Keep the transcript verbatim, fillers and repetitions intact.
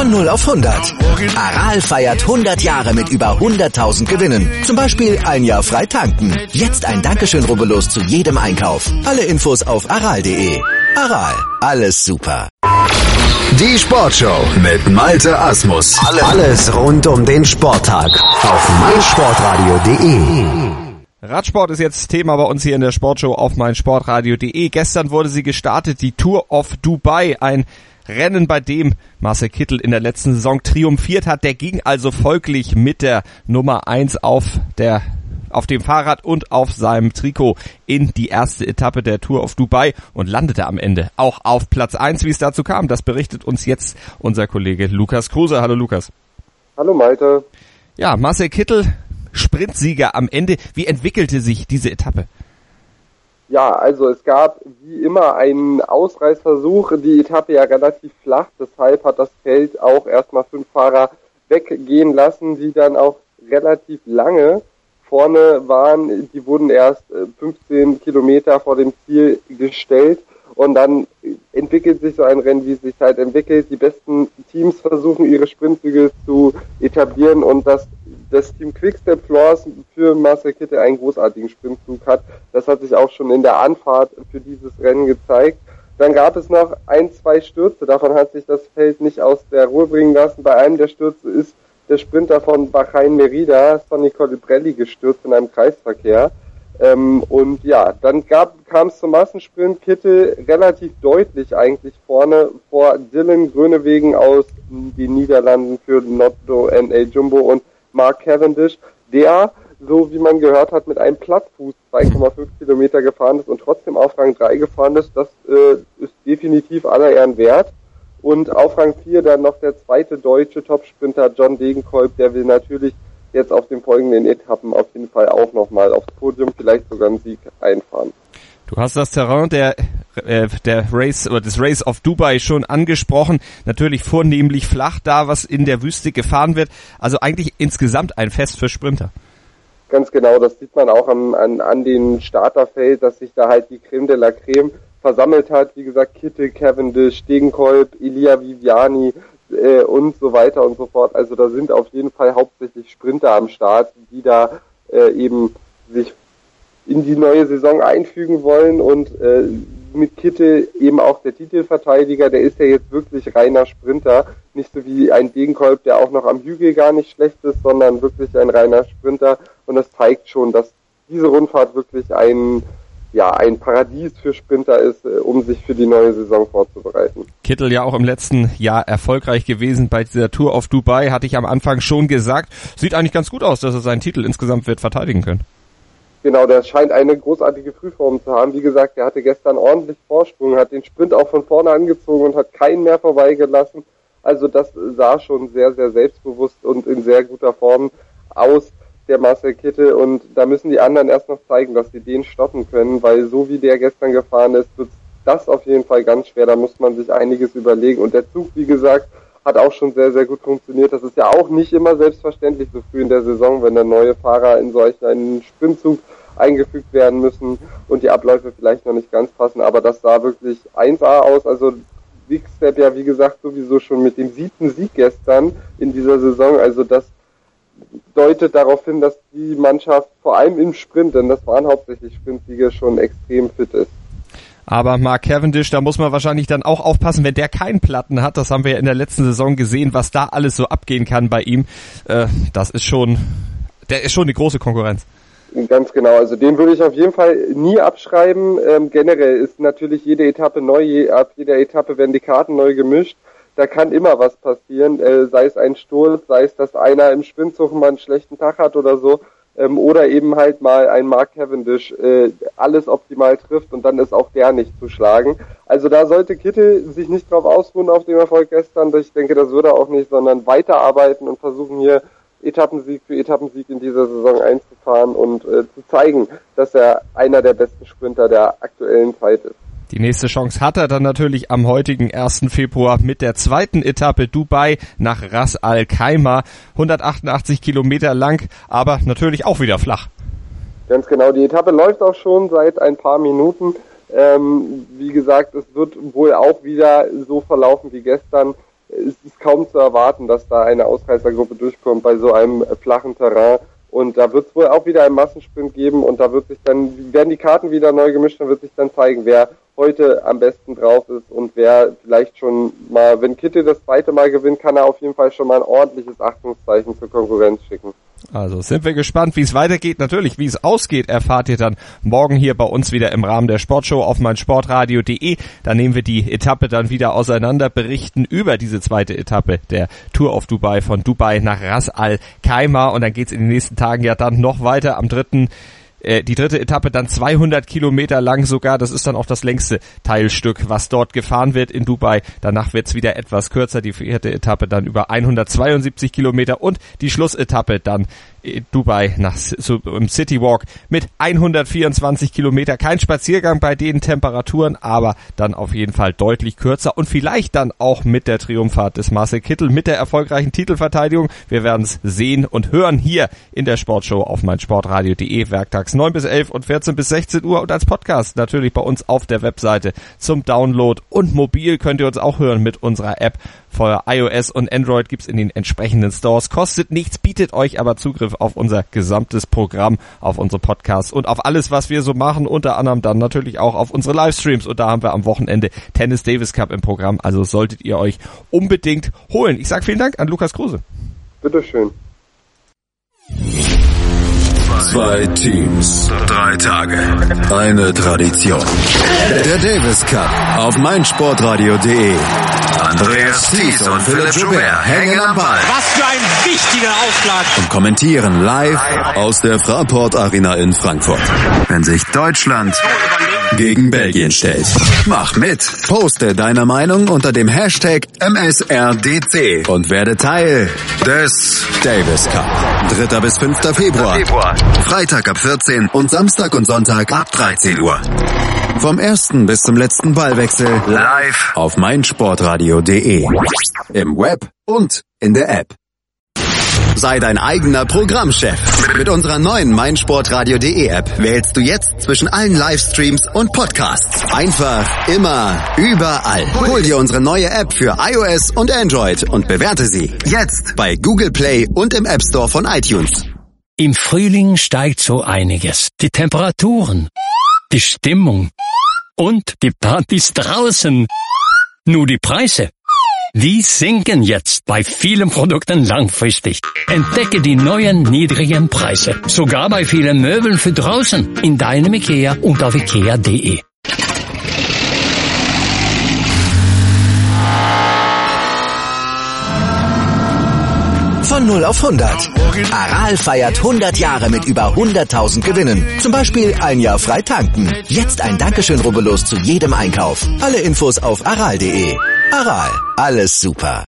Von null auf hundert. Aral feiert hundert Jahre mit über hunderttausend Gewinnen. Zum Beispiel ein Jahr frei tanken. Jetzt ein Dankeschön, rubbellos zu jedem Einkauf. Alle Infos auf aral punkt de. Aral, alles super. Die Sportshow mit Malte Asmus. Alles rund um den Sporttag auf meinsportradio punkt de. Radsport ist jetzt Thema bei uns hier in der Sportshow auf meinsportradio punkt de. Gestern wurde sie gestartet, die Tour of Dubai, ein Rennen, bei dem Marcel Kittel in der letzten Saison triumphiert hat. Der ging also folglich mit der Nummer eins auf der auf dem Fahrrad und auf seinem Trikot in die erste Etappe der Tour of Dubai und landete am Ende auch auf Platz eins. Wie es dazu kam, das berichtet uns jetzt unser Kollege Lukas Kruse. Hallo Lukas. Hallo Malte. Ja, Marcel Kittel, Sprintsieger am Ende. Wie entwickelte sich diese Etappe? Ja, also es gab wie immer einen Ausreißversuch, die Etappe ja relativ flach, deshalb hat das Feld auch erstmal fünf Fahrer weggehen lassen, die dann auch relativ lange vorne waren. Die wurden erst fünfzehn Kilometer vor dem Ziel gestellt und dann entwickelt sich so ein Rennen, wie es sich halt entwickelt. Die besten Teams versuchen ihre Sprintzüge zu etablieren und das das Team Quickstep Floors für Marcel Kittel einen großartigen Sprintzug hat. Das hat sich auch schon in der Anfahrt für dieses Rennen gezeigt. Dann gab es noch ein, zwei Stürze. Davon hat sich das Feld nicht aus der Ruhe bringen lassen. Bei einem der Stürze ist der Sprinter von Bahrain Merida, Sonny Colbrelli, gestürzt in einem Kreisverkehr. Ähm, und ja, dann gab, kam es zum Massensprint. Kittel relativ deutlich eigentlich vorne vor Dylan Groenewegen aus den Niederlanden für Lotto N A Jumbo und Mark Cavendish, der, so wie man gehört hat, mit einem Plattfuß zwei Komma fünf Kilometer gefahren ist und trotzdem auf Rang drei gefahren ist. Das äh, ist definitiv aller Ehren wert. Und auf Rang vier dann noch der zweite deutsche Topsprinter John Degenkolb, der will natürlich jetzt auf den folgenden Etappen auf jeden Fall auch nochmal aufs Podium, vielleicht sogar einen Sieg einfahren. Du hast das Terrain der äh, der Race oder des Race of Dubai schon angesprochen. Natürlich vornehmlich flach da, was in der Wüste gefahren wird. Also eigentlich insgesamt ein Fest für Sprinter. Ganz genau, das sieht man auch an, an, an den Starterfeld, dass sich da halt die Creme de la Creme versammelt hat. Wie gesagt, Kittel, Cavendish, Degenkolb, Elia Viviani äh, und so weiter und so fort. Also da sind auf jeden Fall hauptsächlich Sprinter am Start, die da äh, eben sich in die neue Saison einfügen wollen und äh, mit Kittel eben auch der Titelverteidiger, der ist ja jetzt wirklich reiner Sprinter, nicht so wie ein Degenkolb, der auch noch am Hügel gar nicht schlecht ist, sondern wirklich ein reiner Sprinter und das zeigt schon, dass diese Rundfahrt wirklich ein ja ein Paradies für Sprinter ist, äh, um sich für die neue Saison vorzubereiten. Kittel ja auch im letzten Jahr erfolgreich gewesen bei dieser Tour of Dubai, hatte ich am Anfang schon gesagt. Sieht eigentlich ganz gut aus, dass er seinen Titel insgesamt wird verteidigen können. Genau, der scheint eine großartige Frühform zu haben. Wie gesagt, der hatte gestern ordentlich Vorsprung, hat den Sprint auch von vorne angezogen und hat keinen mehr vorbeigelassen. Also das sah schon sehr, sehr selbstbewusst und in sehr guter Form aus, der Marcel Kittel. Und da müssen die anderen erst noch zeigen, dass sie den stoppen können, weil so wie der gestern gefahren ist, wird das auf jeden Fall ganz schwer. Da muss man sich einiges überlegen. Und der Zug, wie gesagt, hat auch schon sehr, sehr gut funktioniert. Das ist ja auch nicht immer selbstverständlich so früh in der Saison, wenn dann neue Fahrer in solch einen Sprintzug eingefügt werden müssen und die Abläufe vielleicht noch nicht ganz passen, aber das sah wirklich eins A aus. Also Quickstep ja, wie gesagt, sowieso schon mit dem siebten Sieg gestern in dieser Saison. Also das deutet darauf hin, dass die Mannschaft vor allem im Sprint, denn das waren hauptsächlich Sprintsiege, schon extrem fit ist. Aber Mark Cavendish, da muss man wahrscheinlich dann auch aufpassen, wenn der keinen Platten hat. Das haben wir ja in der letzten Saison gesehen, was da alles so abgehen kann bei ihm. Äh, das ist schon, der ist schon eine große Konkurrenz. Ganz genau, also den würde ich auf jeden Fall nie abschreiben. Ähm, generell ist natürlich jede Etappe neu, je, ab jeder Etappe werden die Karten neu gemischt. Da kann immer was passieren, äh, sei es ein Sturz, sei es, dass einer im Sprintzug mal einen schlechten Tag hat oder so. Ähm, oder eben halt mal ein Mark Cavendish äh, alles optimal trifft und dann ist auch der nicht zu schlagen. Also da sollte Kittel sich nicht drauf ausruhen auf den Erfolg gestern. Ich denke, das würde er auch nicht, sondern weiterarbeiten und versuchen hier Etappensieg für Etappensieg in dieser Saison einzufahren und äh, zu zeigen, dass er einer der besten Sprinter der aktuellen Zeit ist. Die nächste Chance hat er dann natürlich am heutigen ersten Februar mit der zweiten Etappe Dubai nach Ras Al Khaimah. hundertachtundachtzig Kilometer lang, aber natürlich auch wieder flach. Ganz genau, die Etappe läuft auch schon seit ein paar Minuten. Ähm, wie gesagt, es wird wohl auch wieder so verlaufen wie gestern. es ist kaum zu erwarten, dass da eine Ausreißergruppe durchkommt bei so einem äh, flachen Terrain. Und da wird es wohl auch wieder einen Massensprint geben und da wird sich dann, werden die Karten wieder neu gemischt, dann wird sich dann zeigen, wer heute am besten drauf ist und wer vielleicht schon mal, wenn Kittel das zweite Mal gewinnt, kann er auf jeden Fall schon mal ein ordentliches Achtungszeichen zur Konkurrenz schicken. Also sind wir gespannt, wie es weitergeht. Natürlich, wie es ausgeht, erfahrt ihr dann morgen hier bei uns wieder im Rahmen der Sportshow auf meinsportradio punkt de. Da nehmen wir die Etappe dann wieder auseinander, berichten über diese zweite Etappe der Tour of Dubai von Dubai nach Ras Al Khaimah und dann geht's in den nächsten Tagen ja dann noch weiter am dritten Die dritte Etappe dann zweihundert Kilometer lang sogar, das ist dann auch das längste Teilstück, was dort gefahren wird in Dubai. Danach wird's wieder etwas kürzer, die vierte Etappe dann über hundertzweiundsiebzig Kilometer und die Schlussetappe dann in Dubai nach, so, im City Walk mit hundertvierundzwanzig Kilometer. Kein Spaziergang bei den Temperaturen, aber dann auf jeden Fall deutlich kürzer und vielleicht dann auch mit der Triumphfahrt des Marcel Kittel, mit der erfolgreichen Titelverteidigung. Wir werden es sehen und hören hier in der Sportshow auf meinsportradio punkt de, werktags neun bis elf und vierzehn bis sechzehn Uhr und als Podcast natürlich bei uns auf der Webseite zum Download und mobil könnt ihr uns auch hören mit unserer App. Für iOS und Android gibt's in den entsprechenden Stores. Kostet nichts, bietet euch aber Zugriff auf unser gesamtes Programm, auf unsere Podcasts und auf alles, was wir so machen. Unter anderem dann natürlich auch auf unsere Livestreams. Und da haben wir am Wochenende Tennis Davis Cup im Programm. Also solltet ihr euch unbedingt holen. Ich sage vielen Dank an Lukas Kruse. Bitteschön. Zwei Teams, drei Tage, eine Tradition. Der Davis Cup auf meinsportradio punkt de. Andreas Thies und Philipp Joubert hängen am Ball. Was für ein wichtiger Aufschlag. Und kommentieren live aus der Fraport Arena in Frankfurt. Wenn sich Deutschland gegen Belgien stellt. Mach mit. Poste deine Meinung unter dem Hashtag M S R D C und werde Teil des Davis Cup. dritter bis fünfter Februar. Freitag ab vierzehn und Samstag und Sonntag ab dreizehn Uhr. Vom ersten bis zum letzten Ballwechsel live auf meinsportradio punkt de. Im Web und in der App. Sei dein eigener Programmchef. Mit unserer neuen meinsportradio punkt de App wählst du jetzt zwischen allen Livestreams und Podcasts. Einfach, immer, überall. Hol dir unsere neue App für iOS und Android und bewerte sie jetzt bei Google Play und im App Store von iTunes. Im Frühling steigt so einiges. Die Temperaturen, die Stimmung und die Partys draußen. Nur die Preise, die sinken jetzt bei vielen Produkten langfristig. Entdecke die neuen niedrigen Preise. Sogar bei vielen Möbeln für draußen. In deinem IKEA und auf ikea punkt de. Von null auf hundert. Aral feiert hundert Jahre mit über hunderttausend Gewinnen. Zum Beispiel ein Jahr frei tanken. Jetzt ein Dankeschön, rubbellos zu jedem Einkauf. Alle Infos auf aral punkt de. Aral, alles super.